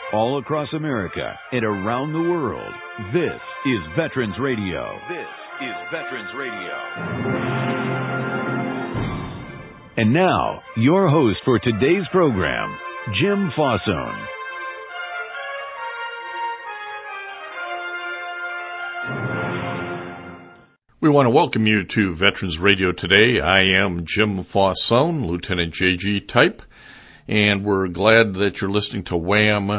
All across America and around the world, this is Veterans Radio. This is Veterans Radio. And now, your host for today's program, Jim Fossone. We want to welcome you to Veterans Radio today. I am Jim Fossone, Lieutenant JG type, and we're glad that you're listening to WHAM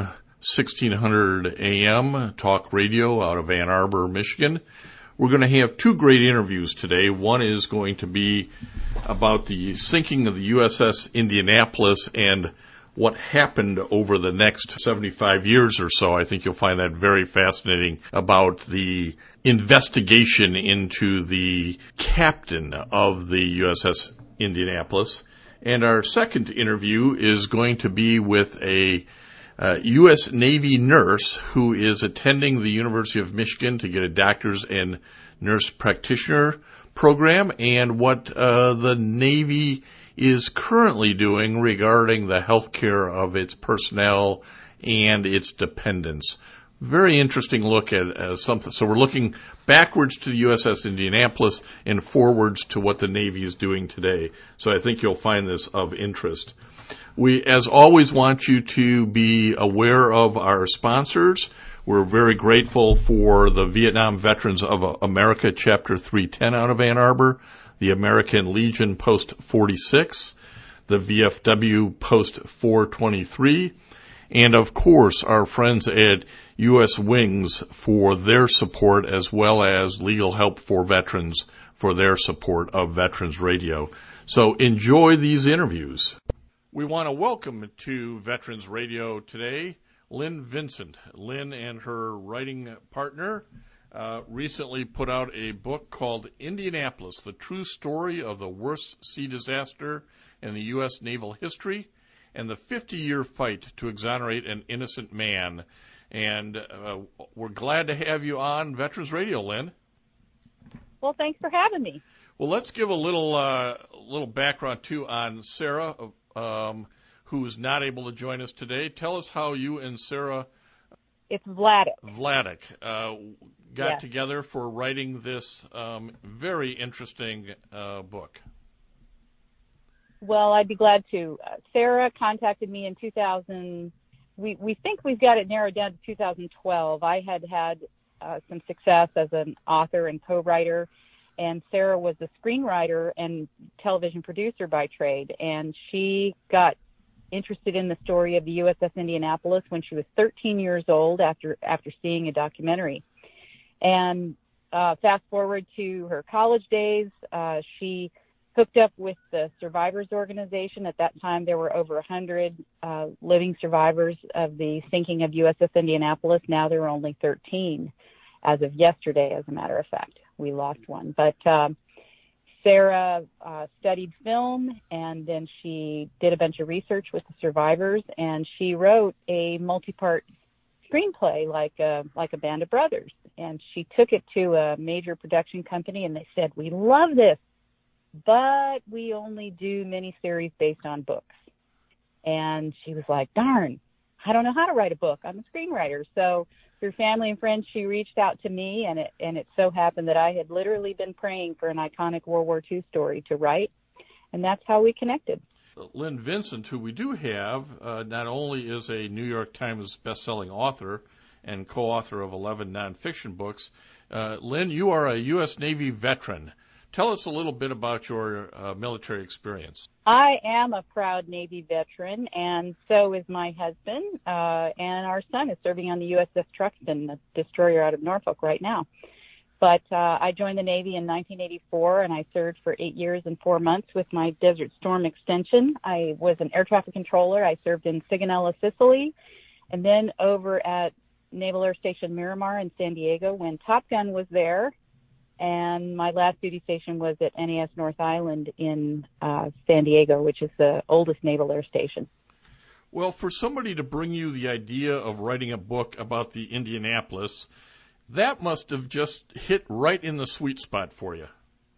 1600 AM Talk Radio out of Ann Arbor, Michigan. We're going to have two great interviews today. One is going to be about the sinking of the USS Indianapolis and what happened over the next 75 years or so. I think you'll find that very fascinating, about the investigation into the captain of the USS Indianapolis. And our second interview is going to be with a U.S. Navy nurse who is attending the University of Michigan to get a doctor's and nurse practitioner program, and what the Navy is currently doing regarding the health care of its personnel and its dependents. Very interesting look at something. So we're looking backwards to the USS Indianapolis and forwards to what the Navy is doing today. So I think you'll find this of interest. We, as always, want you to be aware of our sponsors. We're very grateful for the Vietnam Veterans of America, Chapter 310 out of Ann Arbor, the American Legion Post 46, the VFW Post 423, and of course our friends at U.S. Wings for their support, as well as Legal Help for Veterans for their support of Veterans Radio. So enjoy these interviews. We want to welcome to Veterans Radio today Lynn Vincent. Lynn and her writing partner recently put out a book called Indianapolis, the True Story of the Worst Sea Disaster in the U.S. Naval History and the 50-Year Fight to Exonerate an Innocent Man. And we're glad to have you on Veterans Radio, Lynn. Well, thanks for having me. Well, let's give a little background, too, on Sarah, who's not able to join us today. Tell us how you and Sarah... It's Vladik. Got together for writing this very interesting book. Well, I'd be glad to. Sarah contacted me in 2000. We think we've got it narrowed down to 2012. I had some success as an author and co-writer, and Sarah was a screenwriter and television producer by trade, and she got interested in the story of the USS Indianapolis when she was 13 years old after seeing a documentary. And fast forward to her college days, she hooked up with the Survivors Organization. At that time, there were over 100 living survivors of the sinking of USS Indianapolis. Now there are only 13 as of yesterday, as a matter of fact. We lost one. But Sarah studied film, and then she did a bunch of research with the survivors, and she wrote a multi-part screenplay like a Band of Brothers. And she took it to a major production company, and they said, "We love this, but we only do miniseries based on books." And she was like, "Darn, I don't know how to write a book. I'm a screenwriter." So through family and friends, she reached out to me, and it so happened that I had literally been praying for an iconic World War II story to write, and that's how we connected. Lynn Vincent, who we do have, not only is a New York Times best-selling author and co-author of 11 nonfiction books, Lynn, you are a U.S. Navy veteran. Tell us a little bit about your military experience. I am a proud Navy veteran, and so is my husband, and our son is serving on the USS Truxtun, the destroyer out of Norfolk right now. But I joined the Navy in 1984, and I served for 8 years and 4 months with my Desert Storm extension. I was an air traffic controller. I served in Sigonella, Sicily, and then over at Naval Air Station Miramar in San Diego when Top Gun was there. And my last duty station was at NAS North Island in San Diego, which is the oldest naval air station. Well, for somebody to bring you the idea of writing a book about the Indianapolis, that must have just hit right in the sweet spot for you.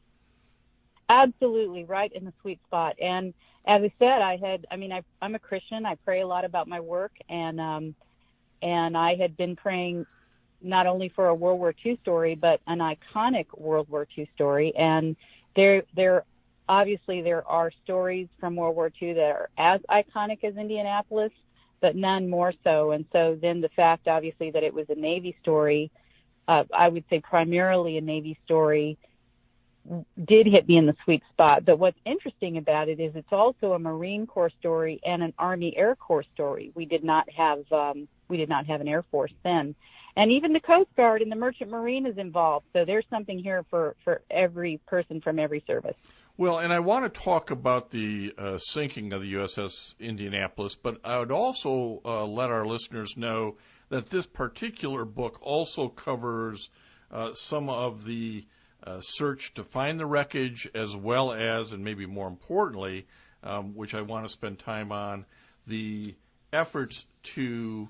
Absolutely, right in the sweet spot. And as I said, I'm a Christian. I pray a lot about my work, and and I had been praying not only for a World War II story, but an iconic World War II story. And there obviously there are stories from World War II that are as iconic as Indianapolis, but none more so. And so then the fact, obviously, that it was a Navy story, I would say primarily a Navy story, did hit me in the sweet spot. But what's interesting about it is it's also a Marine Corps story and an Army Air Corps story. We did not have an Air Force then. And even the Coast Guard and the Merchant Marine is involved. So there's something here for every person from every service. Well, and I want to talk about the sinking of the USS Indianapolis, but I would also let our listeners know that this particular book also covers some of the search to find the wreckage, as well as, and maybe more importantly, which I want to spend time on, the efforts to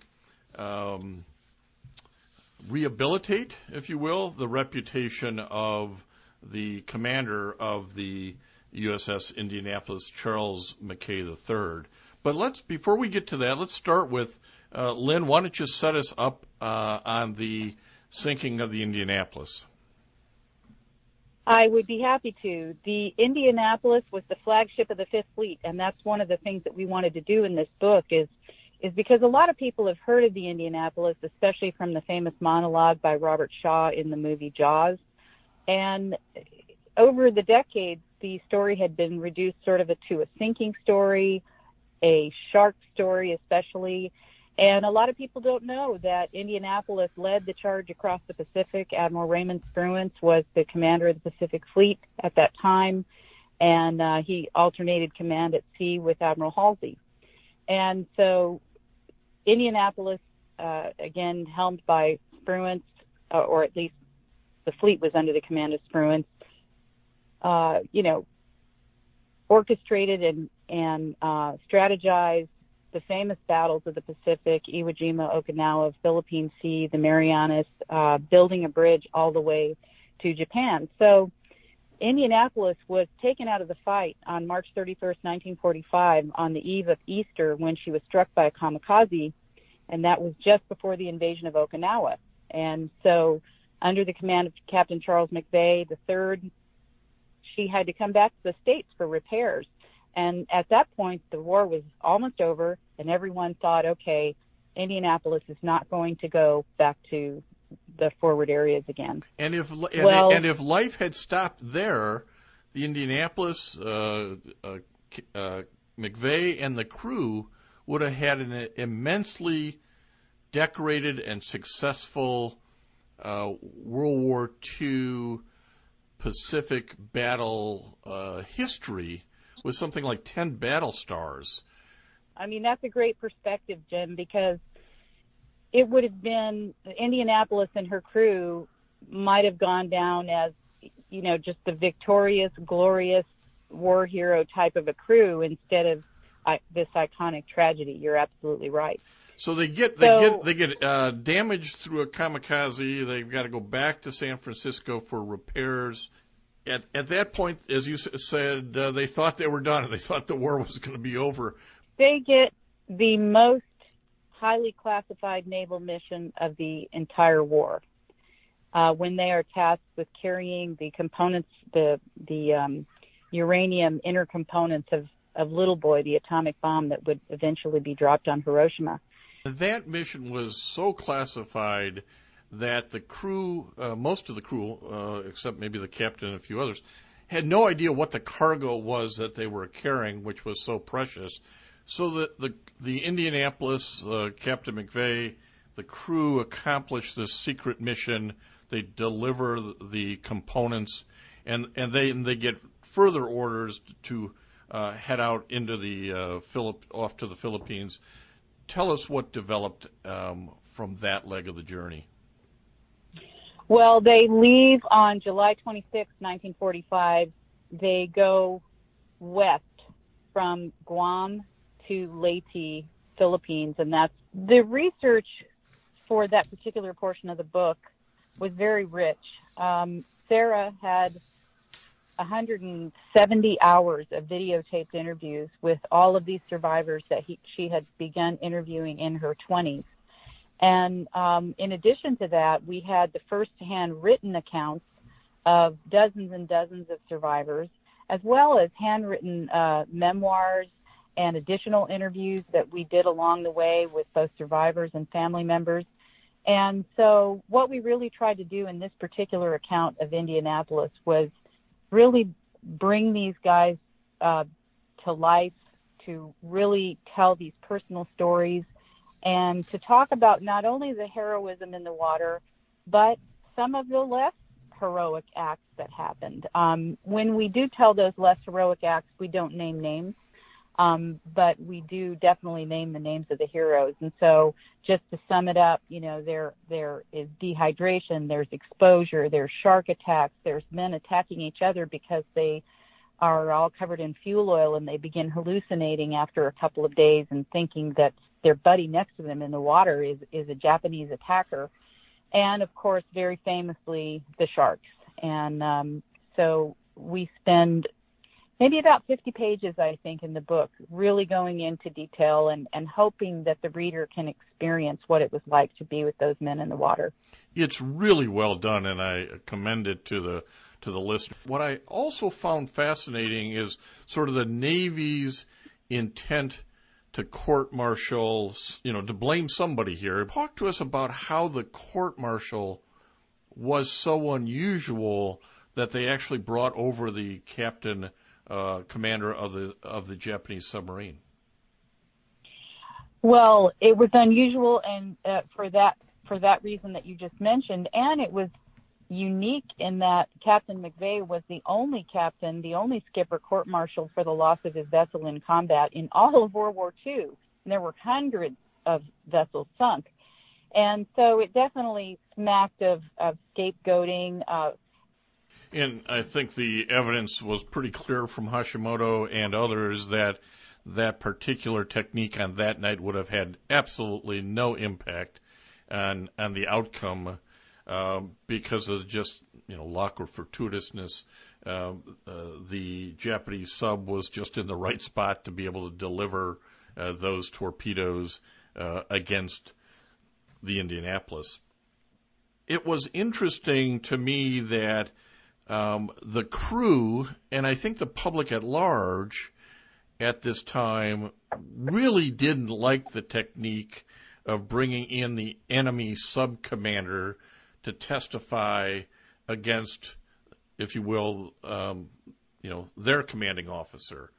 rehabilitate, if you will, the reputation of the commander of the USS Indianapolis, Charles Mackay III. But before we get to that, let's start with Lynn. Why don't you set us up on the sinking of the Indianapolis? I would be happy to. The Indianapolis was the flagship of the Fifth Fleet, and that's one of the things that we wanted to do in this book is because a lot of people have heard of the Indianapolis, especially from the famous monologue by Robert Shaw in the movie Jaws. And over the decades, the story had been reduced sort of to a sinking story, a shark story especially. And a lot of people don't know that Indianapolis led the charge across the Pacific. Admiral Raymond Spruance was the commander of the Pacific Fleet at that time, and he alternated command at sea with Admiral Halsey. And so Indianapolis, again, helmed by Spruance, or at least the fleet was under the command of Spruance, orchestrated and strategized the famous battles of the Pacific, Iwo Jima, Okinawa, Philippine Sea, the Marianas, building a bridge all the way to Japan. So Indianapolis was taken out of the fight on March 31st, 1945, on the eve of Easter, when she was struck by a kamikaze, and that was just before the invasion of Okinawa. And so under the command of Captain Charles McVay III, she had to come back to the States for repairs. And at that point, the war was almost over, and everyone thought, okay, Indianapolis is not going to go back to the forward areas again. And if life had stopped there, the Indianapolis, McVay and the crew would have had an immensely decorated and successful World War II Pacific battle history with something like 10 battle stars. I mean, that's a great perspective, Jim, because it would have been Indianapolis and her crew might have gone down as, just the victorious, glorious war hero type of a crew instead of this iconic tragedy. You're absolutely right. So they get damaged through a kamikaze. They've got to go back to San Francisco for repairs. At that point, as you said, they thought they were done. They thought the war was going to be over. They get the most highly classified naval mission of the entire war. When they are tasked with carrying the components, the uranium inner components of Little Boy, the atomic bomb that would eventually be dropped on Hiroshima. That mission was so classified that the crew, most of the crew, except maybe the captain and a few others, had no idea what the cargo was that they were carrying, which was so precious. So the Indianapolis, Captain McVay, the crew accomplished this secret mission. They deliver the components, and they get further orders to head out into off to the Philippines. Tell us what developed from that leg of the journey. Well, they leave on July 26, 1945. They go west from Guam to Leyte, Philippines, and that's the research for that particular portion of the book was very rich. Sarah had 170 hours of videotaped interviews with all of these survivors that she had begun interviewing in her 20s. And in addition to that, we had the first-hand written accounts of dozens and dozens of survivors, as well as handwritten memoirs and additional interviews that we did along the way with both survivors and family members. And so what we really tried to do in this particular account of Indianapolis was really bring these guys to life, to really tell these personal stories, and to talk about not only the heroism in the water, but some of the less heroic acts that happened. When we do tell those less heroic acts, we don't name names, but we do definitely name the names of the heroes. And so just to sum it up, there is dehydration, there's exposure, there's shark attacks, there's men attacking each other because they are all covered in fuel oil and they begin hallucinating after a couple of days and thinking that their buddy next to them in the water is a Japanese attacker. And, of course, very famously, the sharks. And so we spend maybe about 50 pages, I think, in the book, really going into detail and hoping that the reader can experience what it was like to be with those men in the water. It's really well done, and I commend it to the listener. What I also found fascinating is sort of the Navy's intent to court-martial, to blame somebody here. Talk to us about how the court-martial was so unusual that they actually brought over the captain, commander of the Japanese submarine. Well, it was unusual, and for that reason that you just mentioned, and it was unique in that Captain McVeigh was the only skipper court-martialed for the loss of his vessel in combat in all of World War II. And there were hundreds of vessels sunk. And so it definitely smacked of scapegoating. And I think the evidence was pretty clear from Hashimoto and others that particular technique on that night would have had absolutely no impact on the outcome. Because of just, luck or fortuitousness, the Japanese sub was just in the right spot to be able to deliver those torpedoes against the Indianapolis. It was interesting to me that the crew, and I think the public at large at this time, really didn't like the technique of bringing in the enemy sub-commander to testify against, if you will, their commanding officer.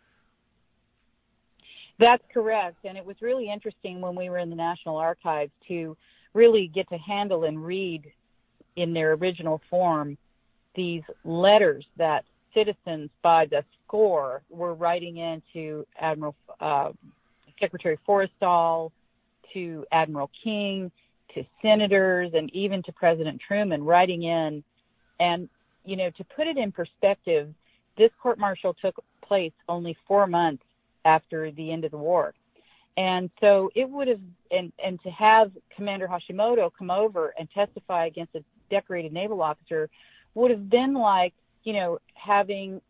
That's correct. And it was really interesting when we were in the National Archives to really get to handle and read in their original form these letters that citizens by the score were writing into Secretary Forrestal, to Admiral King, to senators, and even to President Truman, writing in. And, to put it in perspective, this court-martial took place only 4 months after the end of the war. And so it would have, and to have Commander Hashimoto come over and testify against a decorated naval officer would have been like, having,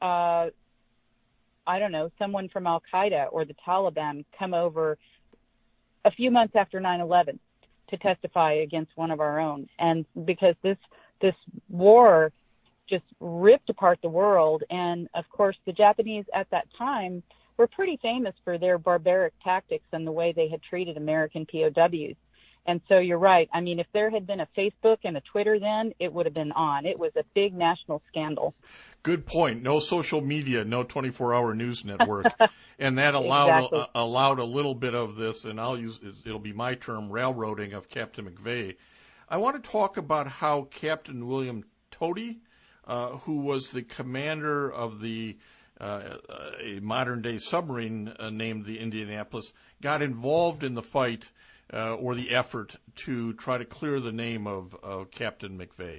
someone from Al-Qaeda or the Taliban come over a few months after 9/11 to testify against one of our own. And because this war just ripped apart the world. And of course, the Japanese at that time were pretty famous for their barbaric tactics and the way they had treated American POWs. And so you're right. I mean, if there had been a Facebook and a Twitter then, it would have been on. It was a big national scandal. Good point. No social media, no 24-hour news network. And that allowed a little bit of this, and it'll be my term, railroading of Captain McVeigh. I want to talk about how Captain William Tody, who was the commander of a modern-day submarine named the Indianapolis, got involved in the fight or the effort to try to clear the name of Captain McVeigh.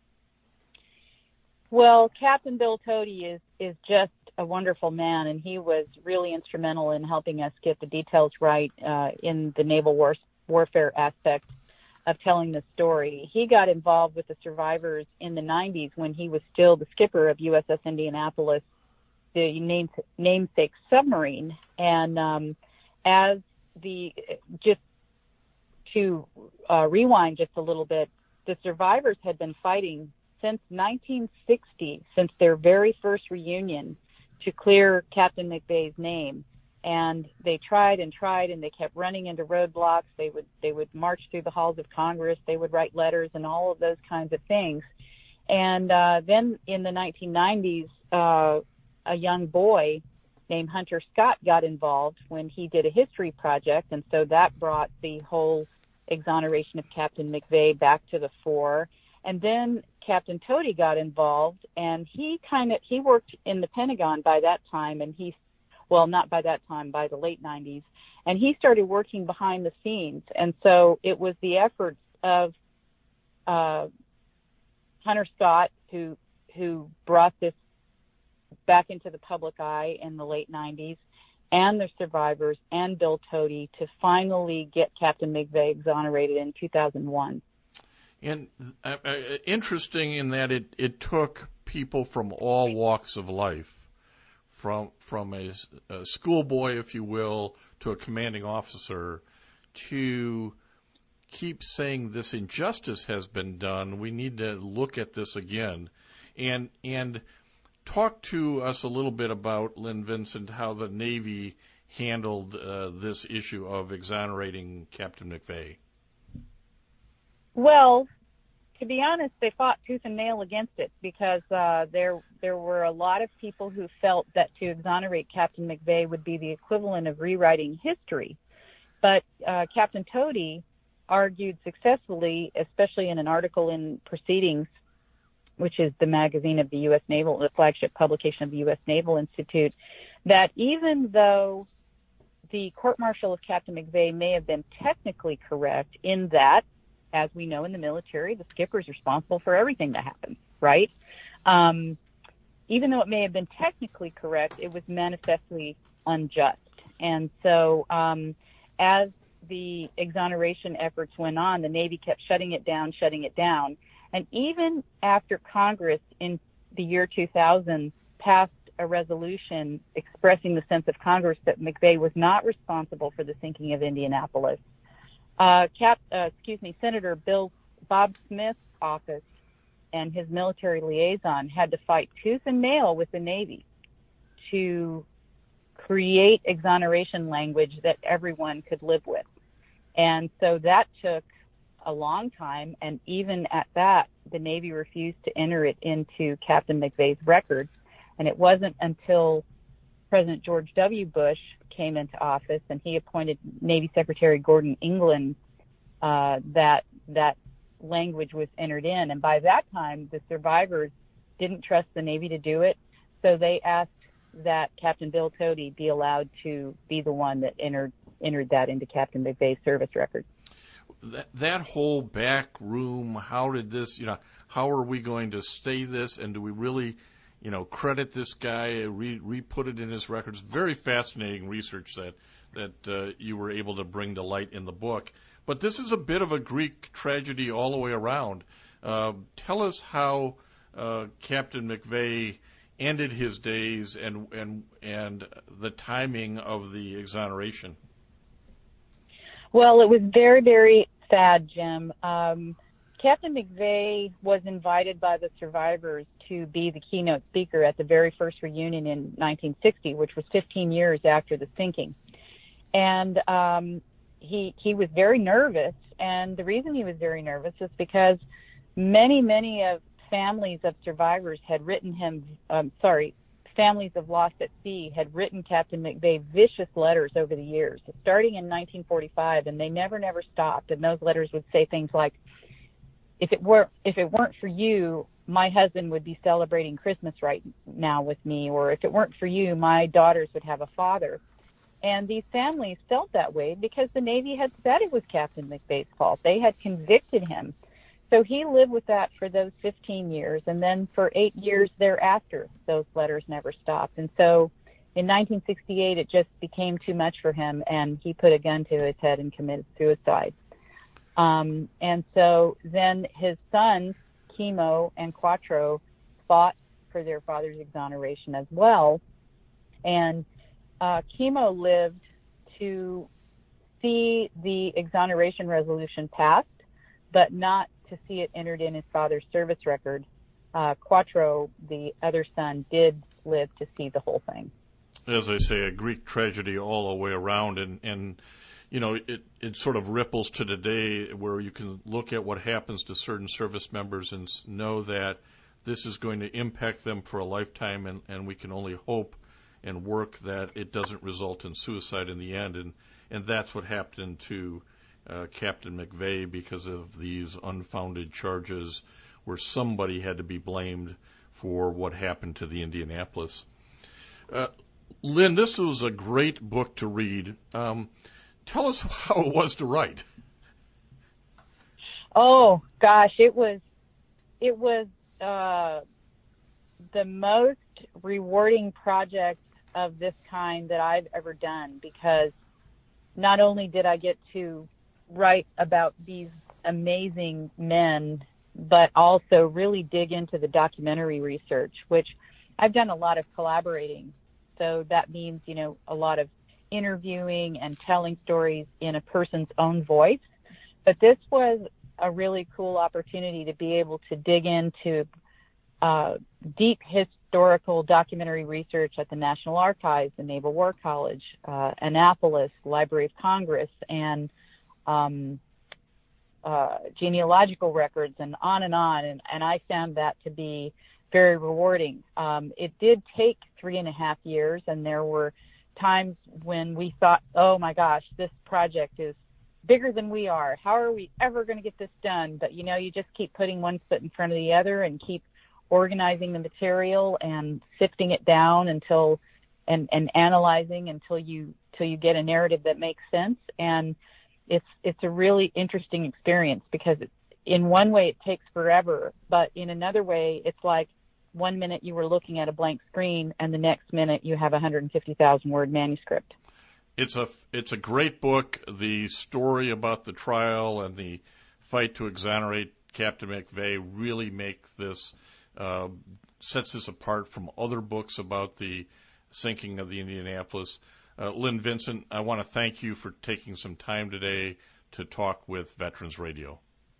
Well, Captain Bill Tody is just a wonderful man, and he was really instrumental in helping us get the details right in the naval warfare aspect of telling the story. He got involved with the survivors in the 90s when he was still the skipper of USS Indianapolis, the namesake submarine. And as just to rewind just a little bit, the survivors had been fighting since 1960, since their very first reunion, to clear Captain McVeigh's name. And they tried and tried, and they kept running into roadblocks. They would march through the halls of Congress. They would write letters and all of those kinds of things. And then in the 1990s, a young boy named Hunter Scott got involved when he did a history project, and so that brought the whole exoneration of Captain McVeigh back to the fore. And then Captain Tody got involved, and he worked in the Pentagon by that time, and not by that time, by the late 90s, and he started working behind the scenes. And so it was the efforts of Hunter Scott who brought this back into the public eye in the late 90s, and the survivors and Bill Tody to finally get Captain McVeigh exonerated in 2001. And interesting in that it took people from all walks of life, from a schoolboy, if you will, to a commanding officer, to keep saying this injustice has been done. We need to look at this again. And talk to us a little bit about, Lynn Vincent, how the Navy handled this issue of exonerating Captain McVeigh. Well, to be honest, they fought tooth and nail against it, because there were a lot of people who felt that to exonerate Captain McVeigh would be the equivalent of rewriting history. But Captain Tody argued successfully, especially in an article in Proceedings, which is the magazine of the U.S. Naval, the flagship publication of the U.S. Naval Institute, that even though the court-martial of Captain McVeigh may have been technically correct in that, as we know in the military, the skipper is responsible for everything that happens, right? Even though it may have been technically correct, it was manifestly unjust. And so as the exoneration efforts went on, the Navy kept shutting it down. And even after Congress in the year 2000 passed a resolution expressing the sense of Congress that McVeigh was not responsible for the sinking of Indianapolis, Senator Bob Smith's office and his military liaison had to fight tooth and nail with the Navy to create exoneration language that everyone could live with. And so that took a long time, and even at that, the Navy refused to enter it into Captain McVeigh's records. And it wasn't until President George W. Bush came into office and he appointed Navy Secretary Gordon England that language was entered in. And by that time, the survivors didn't trust the Navy to do it, so they asked that Captain Bill Tody be allowed to be the one that entered that into Captain McVeigh's service record. That whole back room, how did this, how are we going to stay this, and do we really, credit this guy, re-put it in his records? Very fascinating research that you were able to bring to light in the book. But this is a bit of a Greek tragedy all the way around. Tell us how Captain McVeigh ended his days and the timing of the exoneration. Well, it was very, very sad, Jim. Captain McVeigh was invited by the survivors to be the keynote speaker at the very first reunion in 1960, which was 15 years after the sinking. And he was very nervous, and the reason he was very nervous is because many of families of survivors had written him, families of Lost at Sea had written Captain McVeigh vicious letters over the years, starting in 1945, and they never stopped. And those letters would say things like, if it weren't for you, my husband would be celebrating Christmas right now with me, or if it weren't for you, my daughters would have a father. And these families felt that way because the Navy had said it was Captain McVeigh's fault. They had convicted him. So he lived with that for those 15 years, and then for 8 years thereafter, those letters never stopped. And so in 1968, it just became too much for him, and he put a gun to his head and committed suicide. And so then his sons, Chemo and Quattro, fought for their father's exoneration as well. And Chemo lived to see the exoneration resolution passed, but not to see it entered in his father's service record. Quattro, the other son, did live to see the whole thing. As I say, a Greek tragedy all the way around, and you know, it sort of ripples to today where you can look at what happens to certain service members and know that this is going to impact them for a lifetime, and we can only hope and work that it doesn't result in suicide in the end. And that's what happened to Captain McVeigh because of these unfounded charges where somebody had to be blamed for what happened to the Indianapolis. Lynn, this was a great book to read. Tell us how it was to write. Oh gosh, it was the most rewarding project of this kind that I've ever done, because not only did I get to write about these amazing men, but also really dig into the documentary research, which I've done a lot of collaborating. So that means, you know, a lot of interviewing and telling stories in a person's own voice. But this was a really cool opportunity to be able to dig into deep historical documentary research at the National Archives, the Naval War College, Annapolis, Library of Congress, and genealogical records, and on and on. And I found that to be very rewarding. It did take 3.5 years, and there were times when we thought, oh my gosh, this project is bigger than we are. How are we ever going to get this done? But, you know, you just keep putting one foot in front of the other and keep organizing the material and sifting it down until and analyzing until you get a narrative that makes sense. And it's a really interesting experience, because in one way it takes forever, but in another way it's like 1 minute you were looking at a blank screen and the next minute you have a 150,000 word manuscript. It's a great book. The story about the trial and the fight to exonerate Captain McVeigh really make this sets this apart from other books about the sinking of the Indianapolis. Lynn Vincent, I want to thank you for taking some time today to talk with Veterans Radio.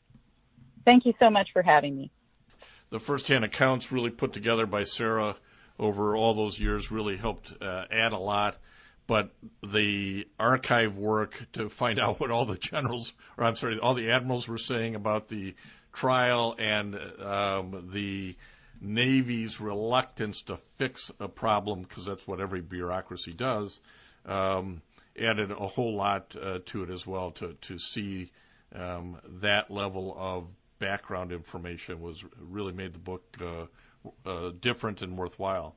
Thank you so much for having me. The first-hand accounts really put together by Sarah over all those years really helped add a lot. But the archive work to find out what all the all the admirals were saying about the trial and the Navy's reluctance to fix a problem, because that's what every bureaucracy does, added a whole lot to it as well. To see that level of background information was really made the book different and worthwhile.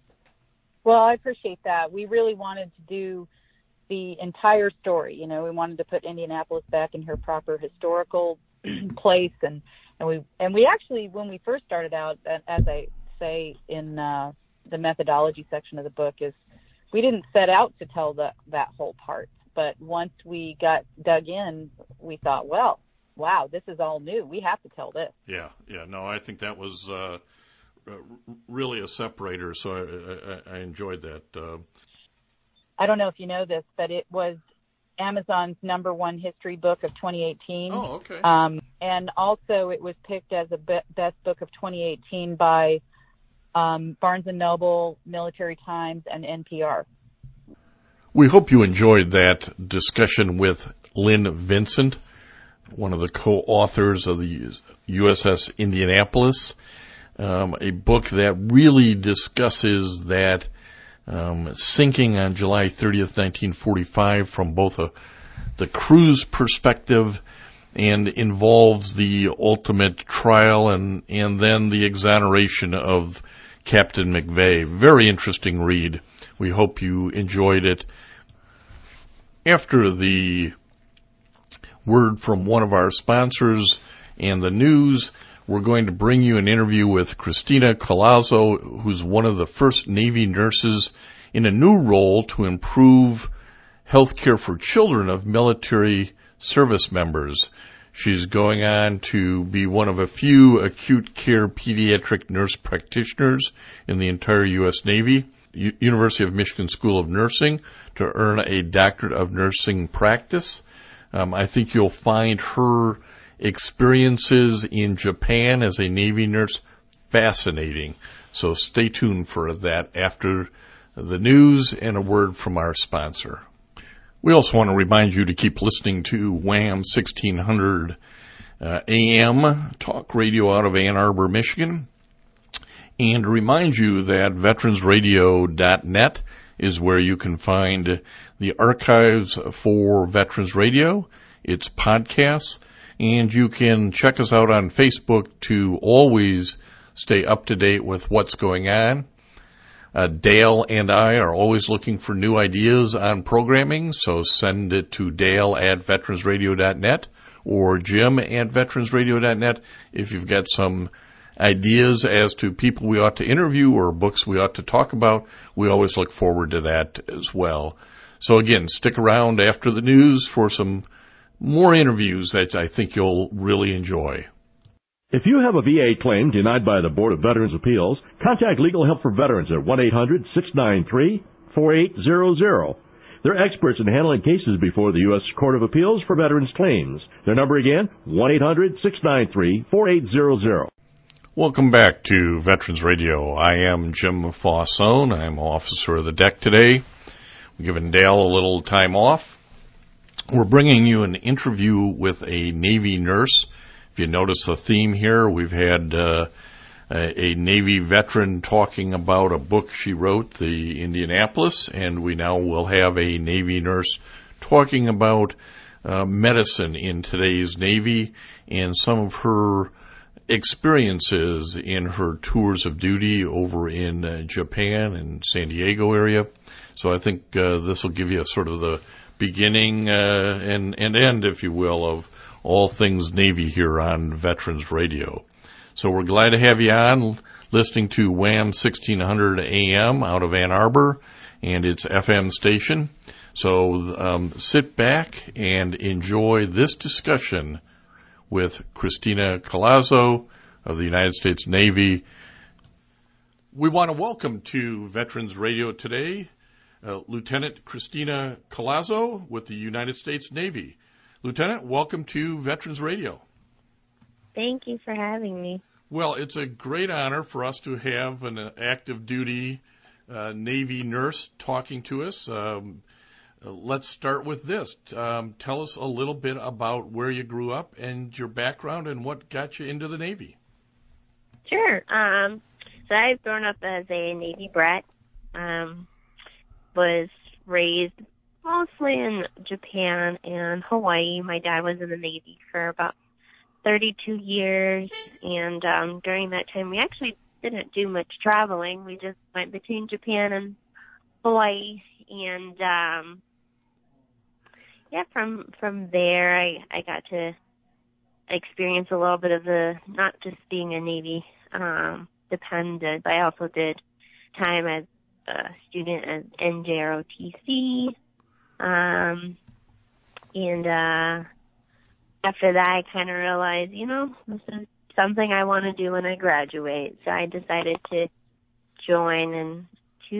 Well, I appreciate that. We really wanted to do the entire story. You know, we wanted to put Indianapolis back in her proper historical place, and we actually, when we first started out, as I say in the methodology section of the book, is we didn't set out to tell that whole part. But once we got dug in, we thought, well, wow, this is all new. We have to tell this. Yeah. No, I think that was really a separator, so I enjoyed that. I don't know if you know this, but it was Amazon's #1 history book of 2018. Oh, okay. And also it was picked as a best book of 2018 by Barnes & Noble, Military Times, and NPR. We hope you enjoyed that discussion with Lynn Vincent, one of the co-authors of the USS Indianapolis, a book that really discusses that sinking on July 30th, 1945 from both the crew's perspective and involves the ultimate trial and then the exoneration of Captain McVeigh. Very interesting read. We hope you enjoyed it. After the word from one of our sponsors and the news, we're going to bring you an interview with Christina Colazzo, who's one of the first Navy nurses in a new role to improve health care for children of military service members. She's going on to be one of a few acute care pediatric nurse practitioners in the entire U.S. Navy. University of Michigan School of Nursing to earn a doctorate of nursing practice. I think you'll find her experiences in Japan as a Navy nurse fascinating. So stay tuned for that after the news and a word from our sponsor. We also want to remind you to keep listening to Wham 1600 AM talk radio out of Ann Arbor, Michigan. And to remind you that veteransradio.net is where you can find the archives for Veterans Radio, its podcasts, and you can check us out on Facebook to always stay up to date with what's going on. Dale and I are always looking for new ideas on programming, so send it to Dale at veteransradio.net or Jim at veteransradio.net if you've got some ideas as to people we ought to interview or books we ought to talk about. We always look forward to that as well. So again, stick around after the news for some more interviews that I think you'll really enjoy. If you have a VA claim denied by the Board of Veterans' Appeals, contact Legal Help for Veterans at 1-800-693-4800. They're experts in handling cases before the U.S. Court of Appeals for Veterans Claims. Their number again, 1-800-693-4800. Welcome back to Veterans Radio. I am Jim Fossone. I'm officer of the deck today. We're giving Dale a little time off. We're bringing you an interview with a Navy nurse. If you notice the theme here, we've had a Navy veteran talking about a book she wrote, the Indianapolis, and we now will have a Navy nurse talking about medicine in today's Navy and some of her experiences in her tours of duty over in Japan and San Diego area. So I think this will give you a sort of the beginning and end, if you will, of all things Navy here on Veterans Radio. So we're glad to have you on, listening to Wham 1600 AM out of Ann Arbor and its FM station. So sit back and enjoy this discussion with Christina Collazo of the United States Navy. We want to welcome to Veterans Radio today Lieutenant Christina Collazo with the United States Navy. Lieutenant, welcome to Veterans Radio. Thank you for having me. Well, it's a great honor for us to have an active duty Navy nurse talking to us. Let's start with this. Tell us a little bit about where you grew up and your background and what got you into the Navy. Sure. So I've grown up as a Navy brat. Was raised mostly in Japan and Hawaii. My dad was in the Navy for about 32 years, and during that time we actually didn't do much traveling. We just went between Japan and Hawaii, and from there I got to experience a little bit of not just being a Navy dependent, but I also did time as a student at NJROTC, and after that I kind of realized, this is something I want to do when I graduate. So I decided to join in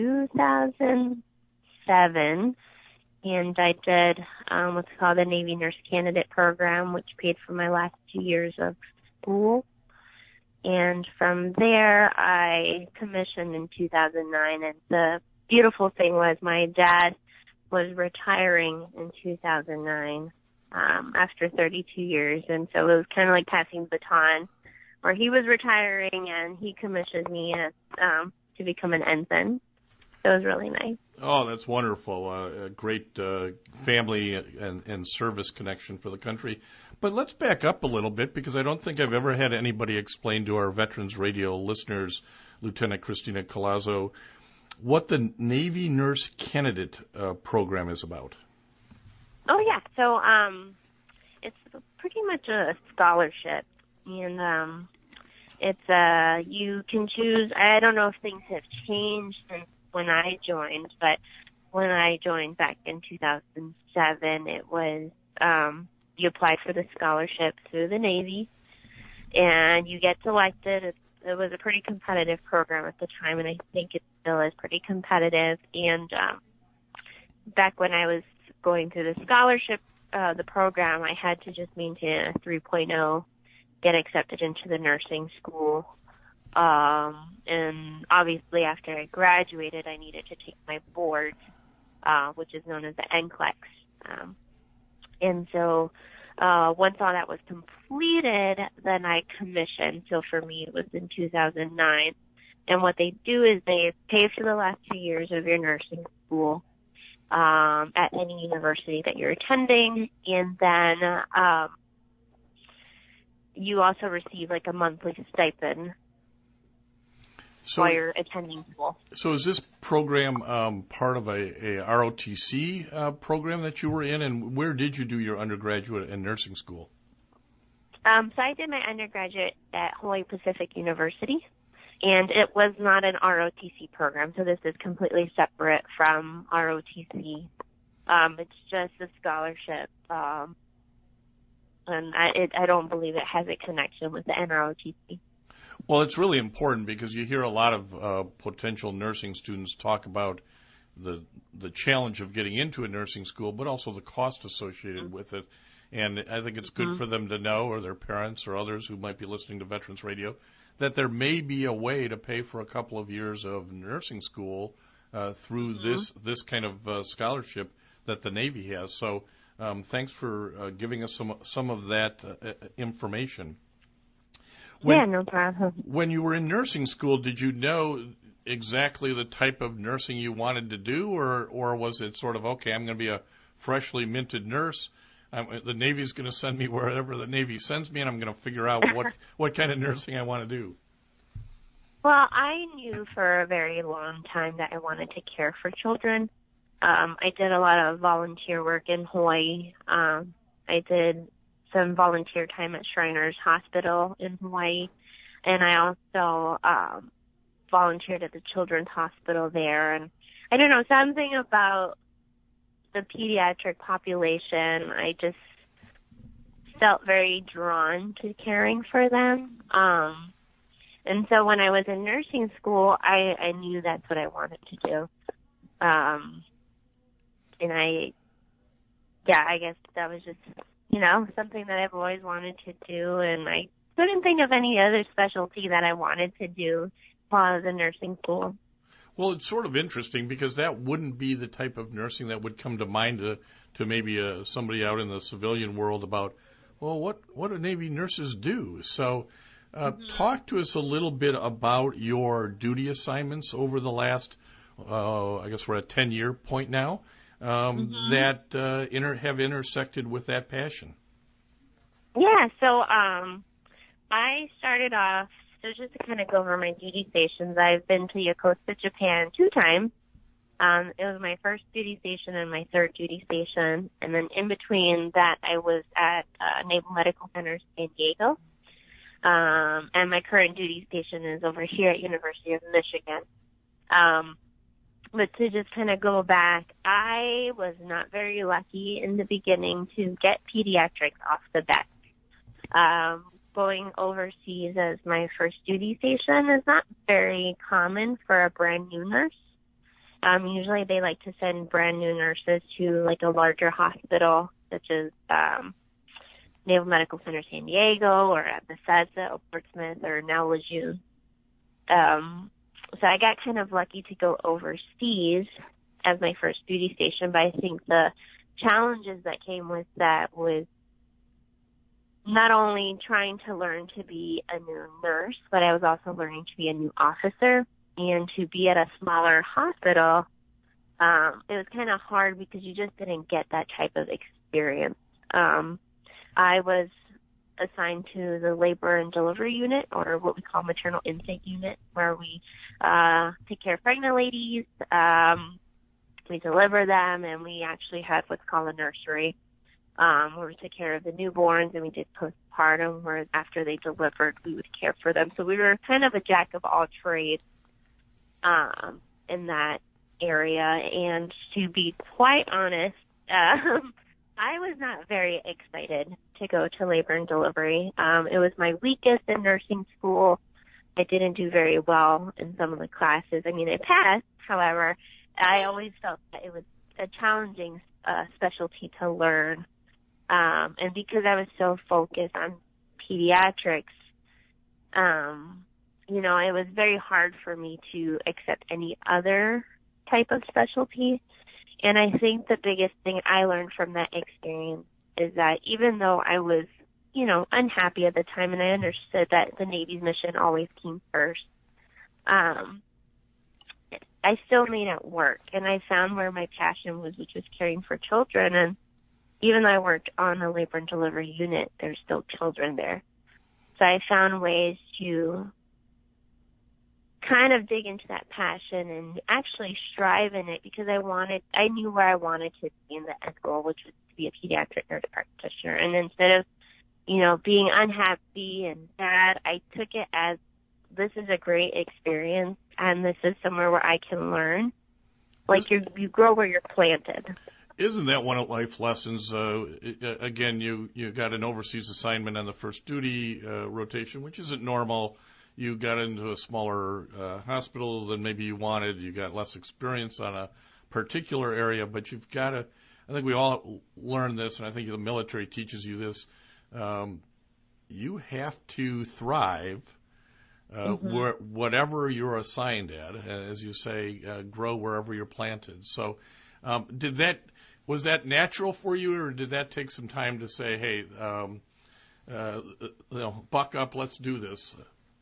2007, and I did what's called the Navy Nurse Candidate Program, which paid for my last 2 years of school. And from there, I commissioned in 2009. And the beautiful thing was my dad was retiring in 2009 after 32 years. And so it was kind of like passing the baton, where he was retiring and he commissioned me to become an ensign. So it was really nice. Oh, that's wonderful. A great family and service connection for the country. But let's back up a little bit, because I don't think I've ever had anybody explain to our Veterans Radio listeners, Lieutenant Christina Collazo, what the Navy Nurse Candidate program is about. Oh, yeah. So it's pretty much a scholarship. And it's you can choose. I don't know if things have changed since when I joined, but when I joined back in 2007, it was you applied for the scholarship through the Navy, and you get selected. It's it was a pretty competitive program at the time, and I think it still is pretty competitive. And back when I was going through the scholarship, the program, I had to just maintain a 3.0, get accepted into the nursing school. And obviously after I graduated, I needed to take my board, which is known as the NCLEX. And so once all that was completed, then I commissioned. So for me, it was in 2009. And what they do is they pay for the last 2 years of your nursing school at any university that you're attending. And then you also receive like a monthly stipend while you're attending school. So is this program part of a ROTC program that you were in, and where did you do your undergraduate and nursing school? So I did my undergraduate at Hawaii Pacific University, and it was not an ROTC program, so this is completely separate from ROTC. It's just a scholarship, and I don't believe it has a connection with the NROTC. Well, it's really important because you hear a lot of potential nursing students talk about the challenge of getting into a nursing school, but also the cost associated with it. And I think it's good for them to know, or their parents or others who might be listening to Veterans Radio, that there may be a way to pay for a couple of years of nursing school through this kind of scholarship that the Navy has. So thanks for giving us some of that information. No problem. When you were in nursing school, did you know exactly the type of nursing you wanted to do, or was it sort of, okay, I'm going to be a freshly minted nurse, the Navy's going to send me wherever the Navy sends me, and I'm going to figure out what kind of nursing I want to do? Well, I knew for a very long time that I wanted to care for children. I did a lot of volunteer work in Hawaii. I did some volunteer time at Shriners Hospital in Hawaii, and I also volunteered at the Children's Hospital there. And I don't know, something about the pediatric population, I just felt very drawn to caring for them. And so when I was in nursing school, I knew that's what I wanted to do. And I guess that was just, something that I've always wanted to do, and I couldn't think of any other specialty that I wanted to do while I was in nursing school. Well, it's sort of interesting because that wouldn't be the type of nursing that would come to mind to maybe somebody out in the civilian world about, well, what do Navy nurses do? So talk to us a little bit about your duty assignments over the last, I guess we're at 10-year point now, that have intersected with that passion. Yeah, so I started off, so just to kind of go over my duty stations, I've been to Yokosuka, Japan 2 times. It was my first duty station and my third duty station. And then in between that, I was at Naval Medical Center San Diego. And my current duty station is over here at University of Michigan. But to just kind of go back, I was not very lucky in the beginning to get pediatrics off the bat. Going overseas as my first duty station is not very common for a brand new nurse. Usually they like to send brand new nurses to like a larger hospital, such as Naval Medical Center San Diego or at Bethesda or Portsmouth or now Lejeune. So I got kind of lucky to go overseas as my first duty station, but I think the challenges that came with that was not only trying to learn to be a new nurse, but I was also learning to be a new officer. And to be at a smaller hospital, it was kind of hard because you just didn't get that type of experience. I was assigned to the labor and delivery unit, or what we call maternal intake unit, where we take care of pregnant ladies, we deliver them, and we actually had what's called a nursery, where we took care of the newborns, and we did postpartum, where after they delivered, we would care for them. So we were kind of a jack of all trades in that area. And to be quite honest, I was not very excited to go to labor and delivery. It was my weakest in nursing school. I didn't do very well in some of the classes. I mean, I passed, however, I always felt that it was a challenging specialty to learn. And because I was so focused on pediatrics, you know, it was very hard for me to accept any other type of specialty. And I think the biggest thing I learned from that experience is that even though I was, you know, unhappy at the time, and I understood that the Navy's mission always came first, I still made it work, and I found where my passion was, which was caring for children. And even though I worked on a labor and delivery unit, there's still children there. So I found ways to kind of dig into that passion and actually strive in it, because I knew where I wanted to be in the end goal, which was to be a pediatric nurse practitioner. And instead of, you know, being unhappy and sad, I took it as, this is a great experience, and this is somewhere where I can learn. Like, you grow where you're planted. Isn't that one of life lessons? Again, you got an overseas assignment on the first duty rotation, which isn't normal. You got into a smaller hospital than maybe you wanted. You got less experience on a particular area, but you've got to, I think we all learn this, and I think the military teaches you this, you have to thrive whatever you're assigned at, as you say, grow wherever you're planted. So was that natural for you, or did that take some time to say, hey, buck up, let's do this?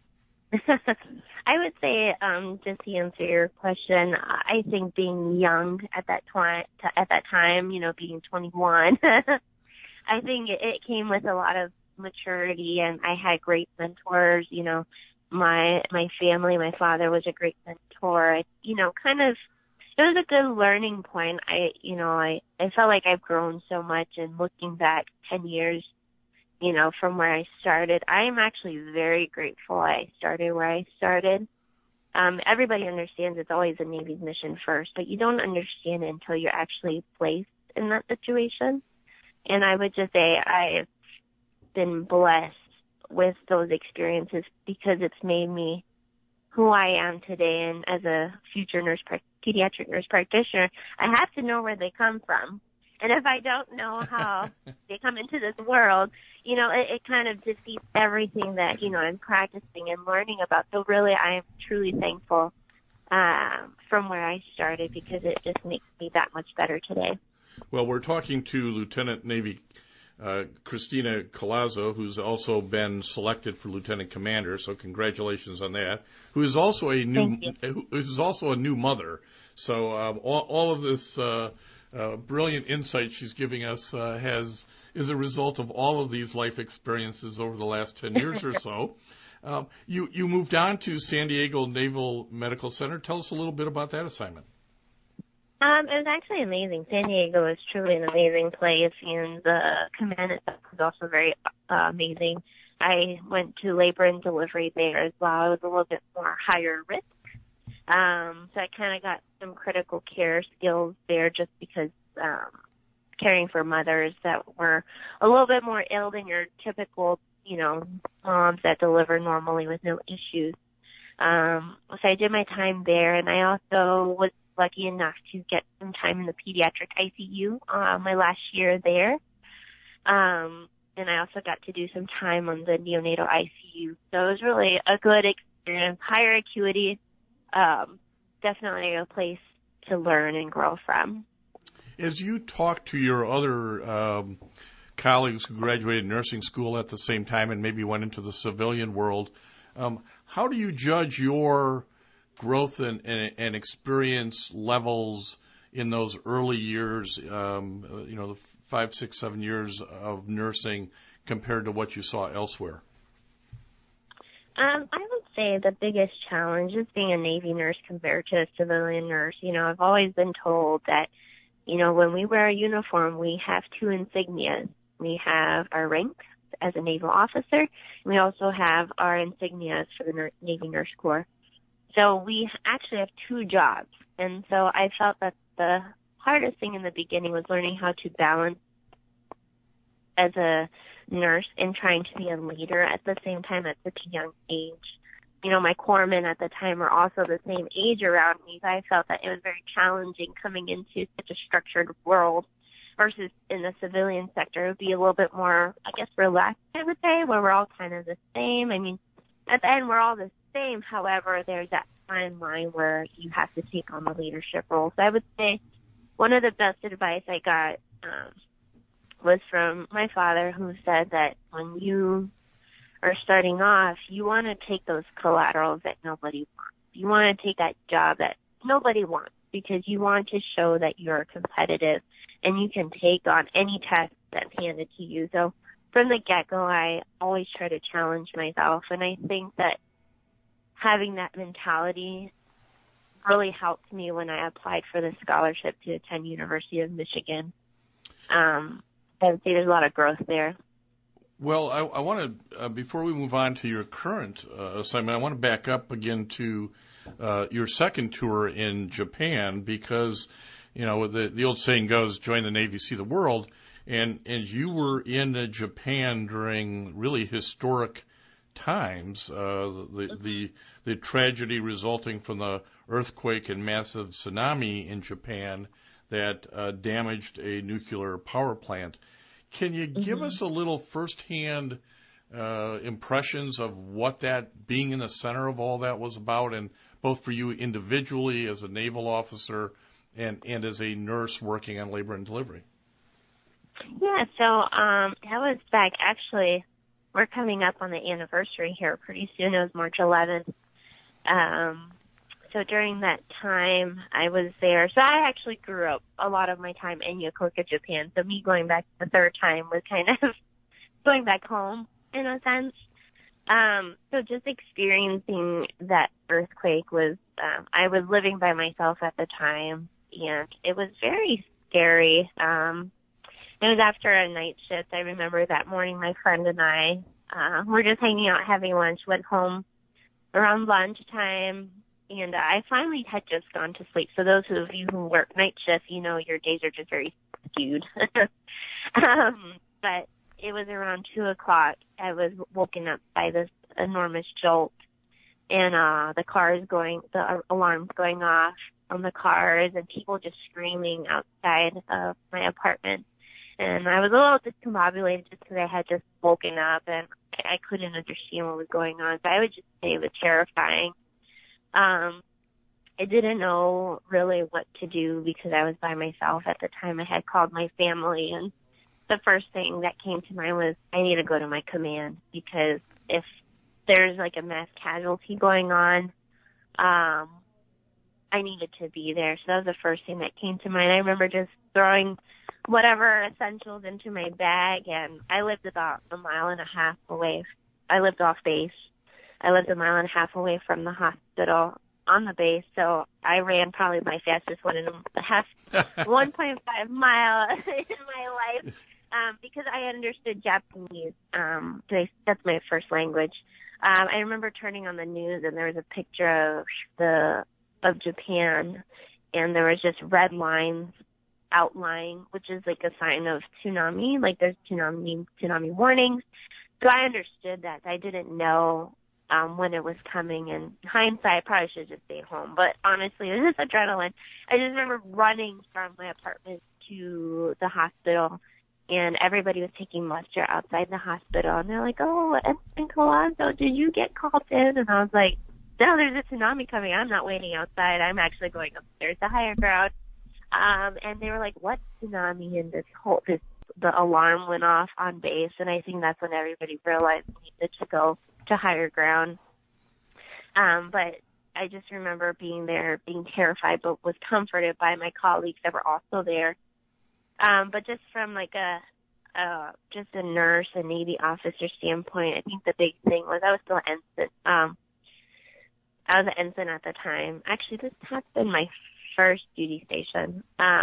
I would say, just to answer your question, I think being young at that time, you know, being 21, I think it came with a lot of maturity, and I had great mentors. You know, my family, my father was a great mentor. You know, kind of, it was a good learning point. I felt like I've grown so much, and looking back 10 years, you know, from where I started, I am actually very grateful I started where I started. Everybody understands it's always the Navy's mission first, but you don't understand it until you're actually placed in that situation. And I would just say I've been blessed with those experiences, because it's made me who I am today. And as a future pediatric nurse practitioner, I have to know where they come from. And if I don't know how they come into this world, you know, it kind of defeats everything that, you know, I'm practicing and learning about. So really, I am truly thankful from where I started, because it just makes me that much better today. Well, we're talking to Lieutenant Navy Christina Collazo, who's also been selected for Lieutenant Commander, so congratulations on that. Who is also a new mother. So all of this brilliant insight she's giving us is a result of all of these life experiences over the last 10 years or so. You moved on to San Diego Naval Medical Center. Tell us a little bit about that assignment. It was actually amazing. San Diego is truly an amazing place, and the command itself was also very amazing. I went to labor and delivery there as well. It was a little bit more higher risk. So I kind of got some critical care skills there, just because caring for mothers that were a little bit more ill than your typical, you know, moms that deliver normally with no issues. So I did my time there, and I also was lucky enough to get some time in the pediatric ICU my last year there. And I also got to do some time on the neonatal ICU. So it was really a good experience, higher acuity, definitely a place to learn and grow from. As you talk to your other colleagues who graduated nursing school at the same time and maybe went into the civilian world, how do you judge your growth and experience levels in those early years, you know, the 5, 6, 7 years of nursing compared to what you saw elsewhere? I would say the biggest challenge is being a Navy nurse compared to a civilian nurse. You know, I've always been told that, you know, when we wear a uniform, we have two insignias. We have our rank as a naval officer, and we also have our insignias for the Navy Nurse Corps. So we actually have two jobs. And so I felt that the hardest thing in the beginning was learning how to balance as a nurse and trying to be a leader at the same time at such a young age. my corpsmen at the time were also the same age around me. So I felt that it was very challenging coming into such a structured world versus in the civilian sector. It would be a little bit more, I guess, relaxed, I would say, where we're all kind of the same. I mean, at the end, we're all the same. However, there's that fine line where you have to take on the leadership role. So I would say one of the best advice I got was from my father, who said that when you are starting off, you want to take those collaterals that nobody wants. You want to take that job that nobody wants because you want to show that you're competitive and you can take on any task that's handed to you. So from the get-go, I always try to challenge myself, and I think that having that mentality really helped me when I applied for the scholarship to attend University of Michigan. I would say there's a lot of growth there. Well, I want to, before we move on to your current assignment, I want to back up again to your second tour in Japan because, the old saying goes, join the Navy, see the world. And you were in Japan during really historic times, the tragedy resulting from the earthquake and massive tsunami in Japan that damaged a nuclear power plant. Can you give us a little firsthand impressions of what that being in the center of all that was about, and both for you individually as a naval officer and as a nurse working on labor and delivery? Yeah, so that was back, actually, we're coming up on the anniversary here pretty soon. It was March 11th. So during that time, I was there. So I actually grew up a lot of my time in Yokosuka, Japan. So me going back the third time was kind of going back home in a sense. So just experiencing that earthquake was, I was living by myself at the time, and it was very scary. It was after a night shift. I remember that morning my friend and I were just hanging out, having lunch, went home around lunchtime, and I finally had just gone to sleep. So those of you who work night shift, your days are just very skewed. But it was around 2 o'clock. I was woken up by this enormous jolt, and the alarms going off on the cars, and people just screaming outside of my apartment. And I was a little discombobulated just because I had just woken up and I couldn't understand what was going on. So I would just say it was terrifying. I didn't know really what to do because I was by myself at the time. I had called my family, and the first thing that came to mind was I need to go to my command, because if there's like a mass casualty going on, I needed to be there. So that was the first thing that came to mind. I remember just throwing whatever essentials into my bag, and I lived about a mile and a half away. I lived off base. I lived a mile and a half away from the hospital on the base, so I ran probably my fastest 1.5 mile in my life, because I understood Japanese. That's my first language. I remember turning on the news, and there was a picture of Japan, and there was just red lines outlying, which is like a sign of tsunami, like there's tsunami warnings. So I understood that. I didn't know when it was coming. In hindsight, I probably should have just stayed home. But honestly, it was just adrenaline. I just remember running from my apartment to the hospital, and everybody was taking muster outside the hospital. And they're like, "Oh, Ensign Collazo, did you get called in?" And I was like, "No, there's a tsunami coming. I'm not waiting outside. I'm actually going upstairs to higher ground." And they were like, "What tsunami?" And the alarm went off on base, and I think that's when everybody realized we needed to go to higher ground. But I just remember being there, being terrified, but was comforted by my colleagues that were also there. But just from like just a nurse, a Navy officer standpoint, I think the big thing was I was still an ensign. I was an ensign at the time. Actually, this has been my first duty station.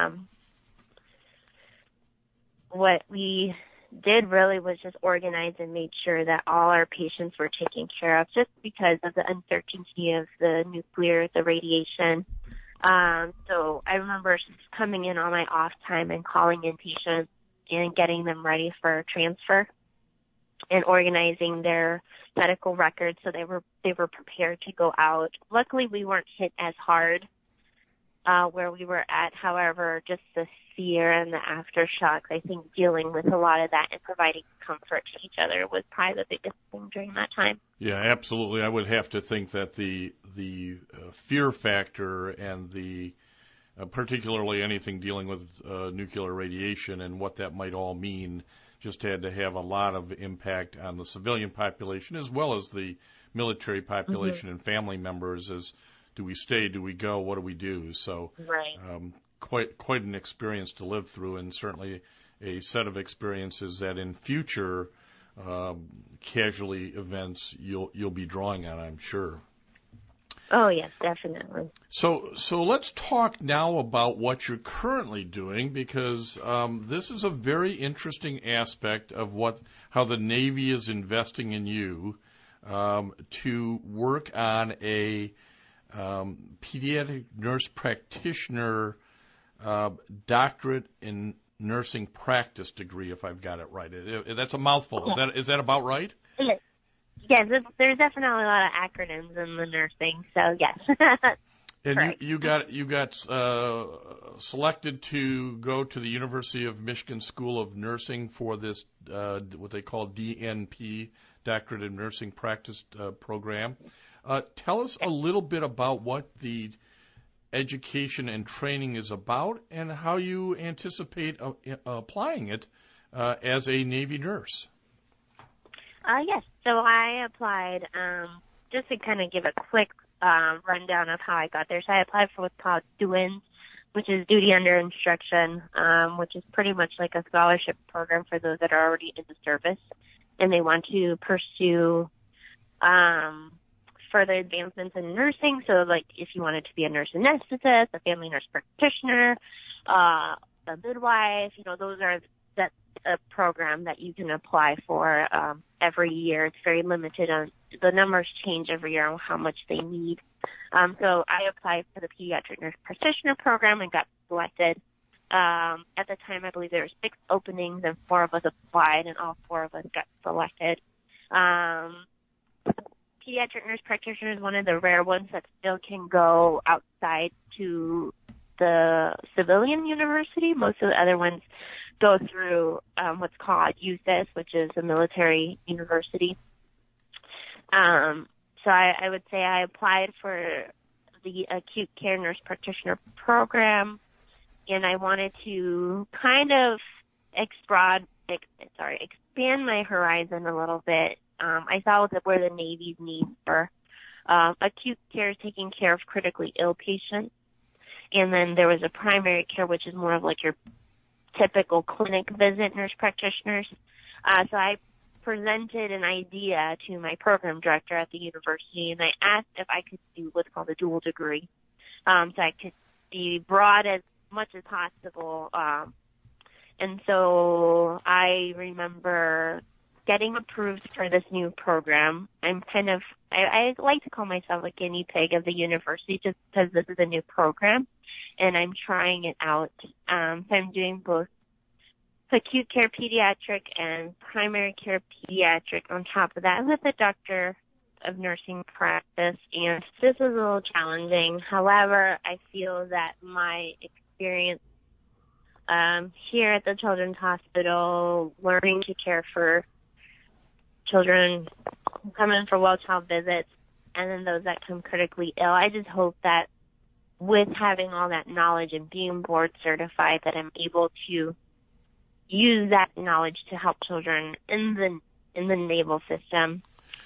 What we did really was just organize and made sure that all our patients were taken care of, just because of the uncertainty of the radiation. So I remember coming in on my off time and calling in patients and getting them ready for transfer. and organizing their medical records so they were prepared to go out. Luckily, we weren't hit as hard where we were at. However, just the fear and the aftershocks, I think dealing with a lot of that and providing comfort to each other was probably the biggest thing during that time. Yeah, absolutely. I would have to think that the fear factor and the particularly anything dealing with nuclear radiation and what that might all mean just had to have a lot of impact on the civilian population as well as the military population and family members. As do we stay? Do we go? What do we do? So right. Quite an experience to live through, and certainly a set of experiences that in future casualty events you'll be drawing on, I'm sure. Oh, yes, definitely. So let's talk now about what you're currently doing, because this is a very interesting aspect of how the Navy is investing in you to work on a pediatric nurse practitioner doctorate in nursing practice degree, if I've got it right. That's a mouthful. Is that about right? Yes, there's definitely a lot of acronyms in the nursing, so yes. And right. you got selected to go to the University of Michigan School of Nursing for this what they call DNP, Doctorate in Nursing Practice program. Tell us a little bit about what the education and training is about and how you anticipate applying it as a Navy nurse. Yes, so I applied, just to kind of give a quick rundown of how I got there. So I applied for what's called DUINS, which is Duty Under Instruction, which is pretty much like a scholarship program for those that are already in the service, and they want to pursue further advancements in nursing. So, like, if you wanted to be a nurse anesthetist, a family nurse practitioner, a midwife, that's a program that you can apply for every year. It's very limited on the numbers change every year on how much they need. So I applied for the pediatric nurse practitioner program and got selected. At the time, I believe there were 6 openings and 4 of us applied, and all 4 of us got selected. Pediatric nurse practitioner is one of the rare ones that still can go outside to the civilian university. Most of the other ones go through what's called USIS, which is a military university. So I would say I applied for the acute care nurse practitioner program, and I wanted to kind of expand my horizon a little bit. I saw where the Navy's needs were. Acute care is taking care of critically ill patients, and then there was a primary care, which is more of like your typical clinic visit nurse practitioners. So I presented an idea to my program director at the university, and I asked if I could do what's called a dual degree. So I could be broad as much as possible. And so I remember getting approved for this new program. I like to call myself a guinea pig of the university just because this is a new program and I'm trying it out. So I'm doing both acute care pediatric and primary care pediatric on top of that with a doctor of nursing practice. And this is a little challenging. However, I feel that my experience here at the Children's Hospital, learning to care for children who come in for well child visits, and then those that come critically ill. I just hope that with having all that knowledge and being board certified, that I'm able to use that knowledge to help children in the naval system.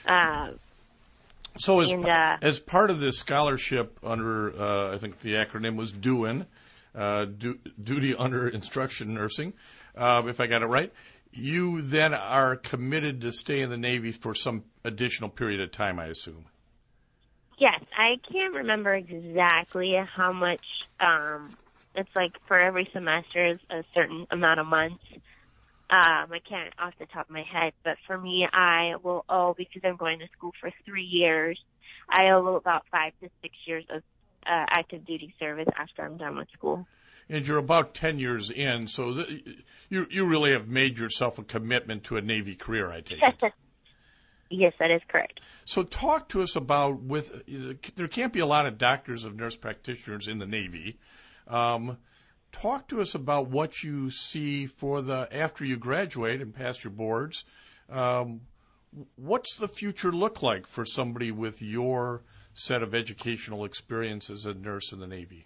So as part of this scholarship under, I think the acronym was DUIN, Duty Under Instruction Nursing, if I got it right, you then are committed to stay in the Navy for some additional period of time, I assume. Yes, I can't remember exactly how much. It's like for every semester is a certain amount of months. I can't off the top of my head, but for me, I will owe, because I'm going to school for 3 years, I owe about 5 to 6 years of active duty service after I'm done with school. And you're about 10 years in, so you really have made yourself a commitment to a Navy career, I take it. Yes, that is correct. So talk to us about, there can't be a lot of doctors of nurse practitioners in the Navy. Talk to us about what you see after you graduate and pass your boards. What's the future look like for somebody with your set of educational experience as a nurse in the Navy?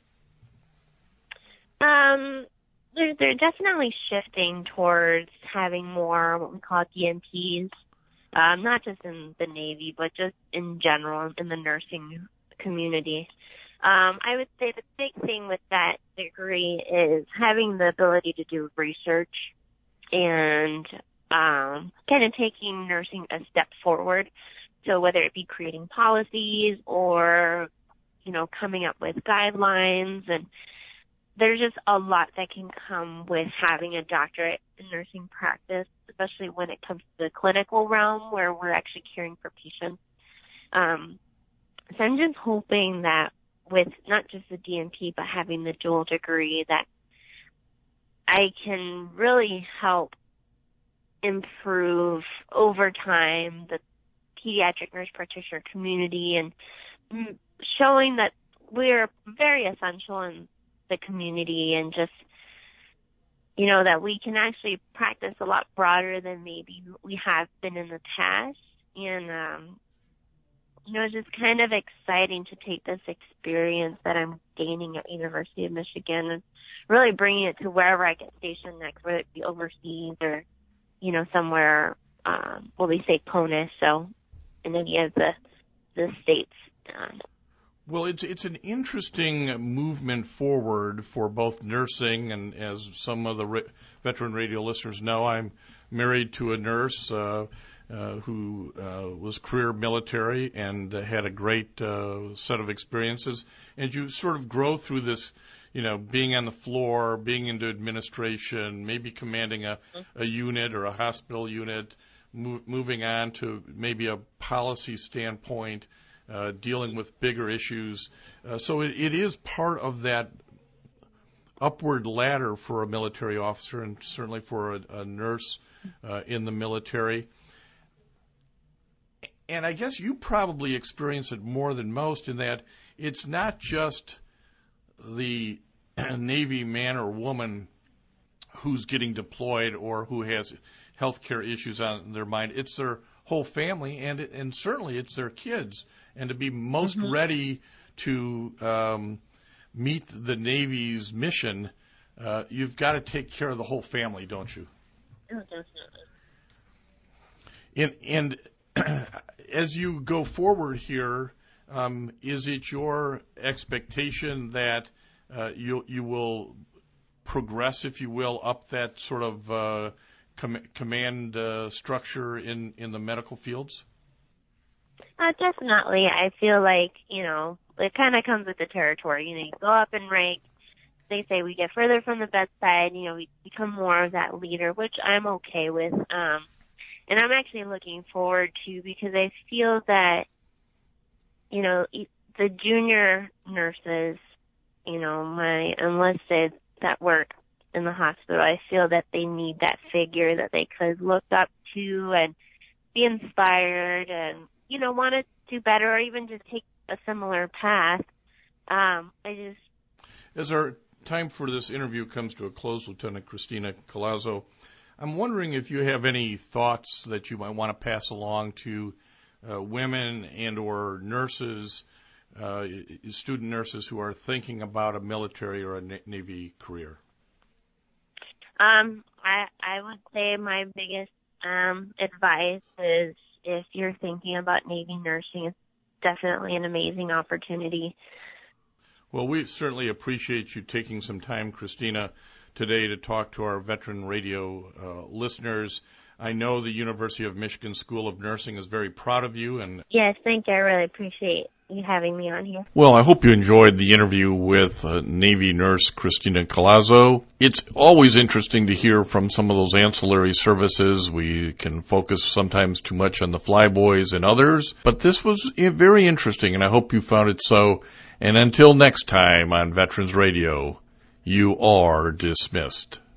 They're definitely shifting towards having more what we call DNPs, not just in the Navy, but just in general in the nursing community. I would say the big thing with that degree is having the ability to do research and kind of taking nursing a step forward. So whether it be creating policies or, coming up with guidelines, and there's just a lot that can come with having a doctorate in nursing practice, especially when it comes to the clinical realm where we're actually caring for patients. So I'm just hoping that with not just the DNP, but having the dual degree, that I can really help improve over time the pediatric nurse practitioner community and showing that we're very essential in the community, and just, that we can actually practice a lot broader than maybe we have been in the past. And, it's just kind of exciting to take this experience that I'm gaining at University of Michigan and really bringing it to wherever I get stationed next, whether it be overseas or, somewhere, we say CONUS, so in any of the states. Well, it's an interesting movement forward for both nursing, and as some of the veteran radio listeners know, I'm married to a nurse who was career military and had a great set of experiences. And you sort of grow through this, being on the floor, being into administration, maybe commanding a unit or a hospital unit, moving on to maybe a policy standpoint, dealing with bigger issues. So it is part of that upward ladder for a military officer, and certainly for a nurse in the military. And I guess you probably experience it more than most in that it's not just the Navy man or woman who's getting deployed or who has healthcare issues on their mind. It's their whole family, and certainly it's their kids. And to be most ready to meet the Navy's mission, you've got to take care of the whole family, don't you? Oh, definitely. And as you go forward here, is it your expectation that you will progress, if you will, up that sort of command structure in the medical fields? Definitely. I feel like, it kind of comes with the territory. You go up in rank. They say we get further from the bedside, we become more of that leader, which I'm okay with. And I'm actually looking forward to, because I feel that, the junior nurses, my enlisted that work in the hospital, I feel that they need that figure that they could look up to and be inspired and, want to do better or even just take a similar path. As our time for this interview comes to a close, Lieutenant Christina Collazo, I'm wondering if you have any thoughts that you might want to pass along to women and or nurses, student nurses who are thinking about a military or a Navy career. I would say my biggest advice is, if you're thinking about Navy nursing, it's definitely an amazing opportunity. Well, we certainly appreciate you taking some time, Christina, today to talk to our veteran radio listeners. I know the University of Michigan School of Nursing is very proud of you. And yes, thank you. I really appreciate you having me on here. Well, I hope you enjoyed the interview with Navy nurse Christina Collazo. It's always interesting to hear from some of those ancillary services. We can focus sometimes too much on the flyboys and others, but this was very interesting, and I hope you found it so. And until next time on Veterans Radio, You are dismissed.